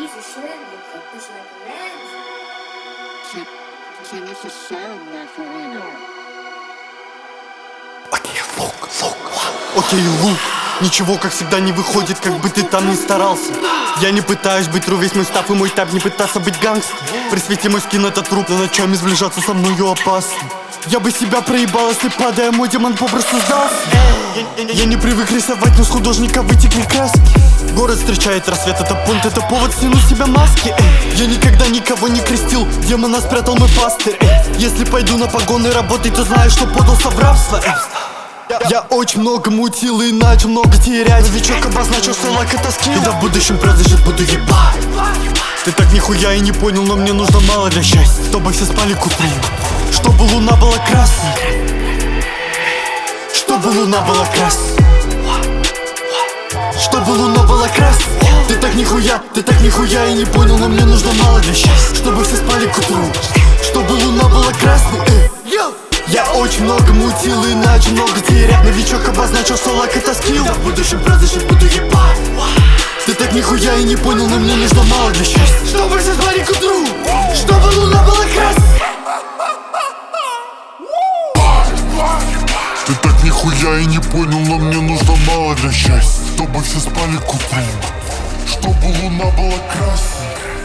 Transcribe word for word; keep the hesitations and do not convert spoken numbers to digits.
use your shirt and you could push like a man. Can, can you just show me for real? Окей, лук, лук, окей, лук. Ничего, как всегда, не выходит, как бы ты там ни старался. Я не пытаюсь быть тру, весь мой став и мой тап не пытаться быть гангстер. При свете мой скин это труп, на ночами сближаться со мною опасно. Я бы себя проебал, если падая мой демон попросту сдался. Я не привык рисовать, но с художника вытекли краски. Город встречает рассвет, это пункт, это повод стянуть с себя маски. Я никогда никого не крестил, демона спрятал мой пастырь. Если пойду на погоны работать, то знаю, что подался в рабство. Я очень много мутил и начал много терять. Новичок обозначил, что лайк это скилл. Когда в будущем произойдет, буду ебать. Ты так нихуя и не понял, но мне нужно мало для счастья. Чтобы все спали к утру, чтобы луна была красной, чтобы луна была красной, чтобы луна была красной. Ты так нихуя, ты так нихуя и не понял, но мне нужно мало для счастья. Чтобы все спали к утру, чтобы луна была красной. Я очень много мутил и начал много терять. Новичок обозначил, что лайк это скилл. Да в будущем произойдет, буду ебать. Ты так нихуя и не понял, но мне нужно мало для счастья. Чтобы все спали к утру, чтобы луна была красной. Ты так нихуя и не понял, но мне нужно мало для счастья. Чтобы все спали к утру, чтобы луна была красной.